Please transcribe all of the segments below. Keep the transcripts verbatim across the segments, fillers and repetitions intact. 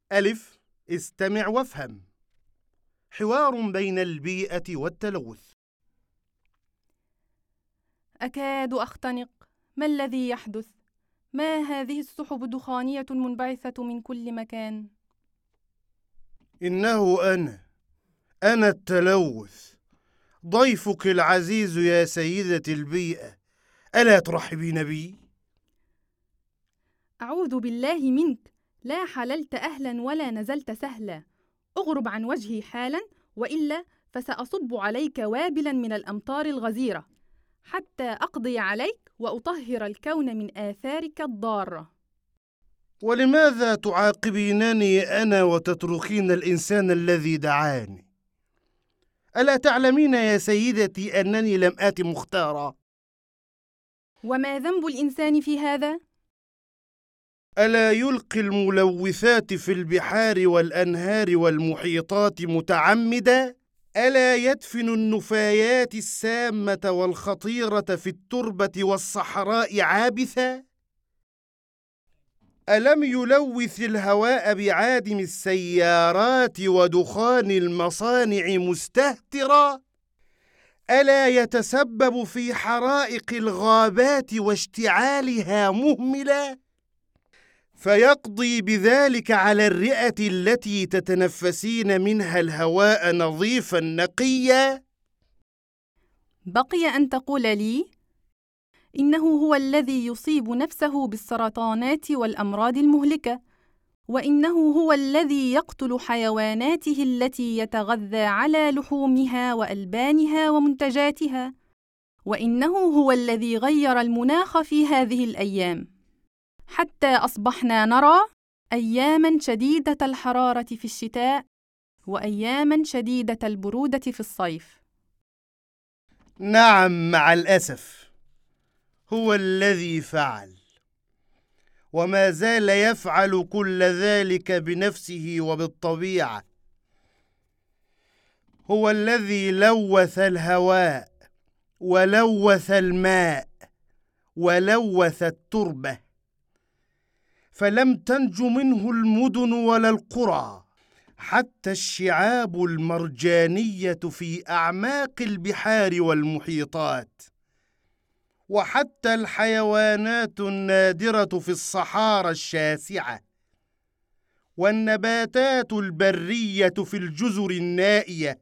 ألف. استمع وافهم. حوار بين البيئة والتلوث. أكاد أختنق. ما الذي يحدث؟ ما هذه السحب الدخانية المنبعثة من كل مكان؟ إنه أنا أنا التلوث، ضيفك العزيز يا سيدة البيئة، ألا ترحبين بي؟ أعوذ بالله منك، لا حللت أهلا ولا نزلت سهلا. اغرب عن وجهي حالا، وإلا فسأصب عليك وابلا من الأمطار الغزيرة حتى أقضي عليك وأطهر الكون من آثارك الضارة. ولماذا تعاقبينني أنا وتتركين الإنسان الذي دعاني؟ ألا تعلمين يا سيدتي أنني لم آت مختارا؟ وما ذنب الإنسان في هذا؟ ألا يلقي الملوثات في البحار والأنهار والمحيطات متعمدا؟ ألا يدفن النفايات السامة والخطيرة في التربة والصحراء عابثا؟ ألم يلوث الهواء بعادم السيارات ودخان المصانع مستهترا؟ ألا يتسبب في حرائق الغابات واشتعالها مهملا؟ فيقضي بذلك على الرئة التي تتنفسين منها الهواء نظيفا نقيا؟ بقي أن تقول لي إنه هو الذي يصيب نفسه بالسرطانات والأمراض المهلكة، وإنه هو الذي يقتل حيواناته التي يتغذى على لحومها وألبانها ومنتجاتها، وإنه هو الذي غير المناخ في هذه الأيام حتى أصبحنا نرى أياماً شديدة الحرارة في الشتاء وأياماً شديدة البرودة في الصيف. نعم، مع الأسف هو الذي فعل، وما زال يفعل كل ذلك بنفسه وبالطبيعة. هو الذي لوث الهواء ولوث الماء ولوث التربة، فلم تنج منه المدن ولا القرى، حتى الشعاب المرجانية في أعماق البحار والمحيطات، وحتى الحيوانات النادرة في الصحارى الشاسعة، والنباتات البرية في الجزر النائية،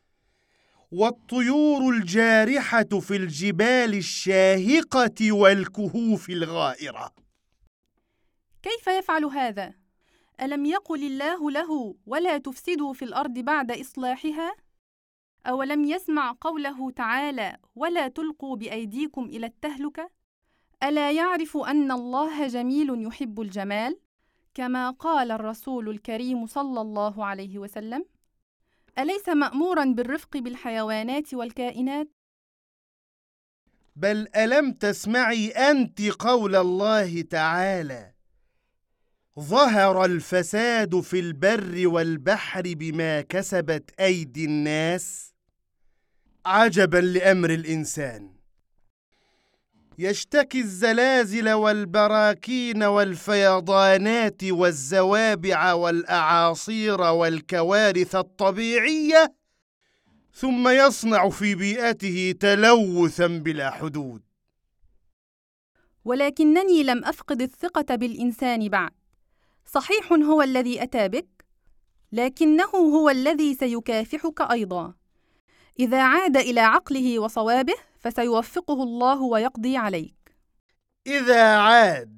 والطيور الجارحة في الجبال الشاهقة والكهوف الغائرة. كيف يفعل هذا؟ ألم يقل الله له ولا تفسدوا في الأرض بعد إصلاحها؟ أولم يسمع قوله تعالى ولا تلقوا بأيديكم إلى التهلكة؟ ألا يعرف أن الله جميل يحب الجمال كما قال الرسول الكريم صلى الله عليه وسلم؟ أليس مأموراً بالرفق بالحيوانات والكائنات؟ بل ألم تسمعي أنت قول الله تعالى ظهر الفساد في البر والبحر بما كسبت أيدي الناس؟ عجباً لأمر الإنسان، يشتكي الزلازل والبراكين والفيضانات والزوابع والأعاصير والكوارث الطبيعية، ثم يصنع في بيئته تلوثاً بلا حدود. ولكنني لم أفقد الثقة بالإنسان بعد. صحيح هو الذي أتى بك، لكنه هو الذي سيكافحك أيضا. إذا عاد إلى عقله وصوابه فسيوفقه الله ويقضي عليك. إذا عاد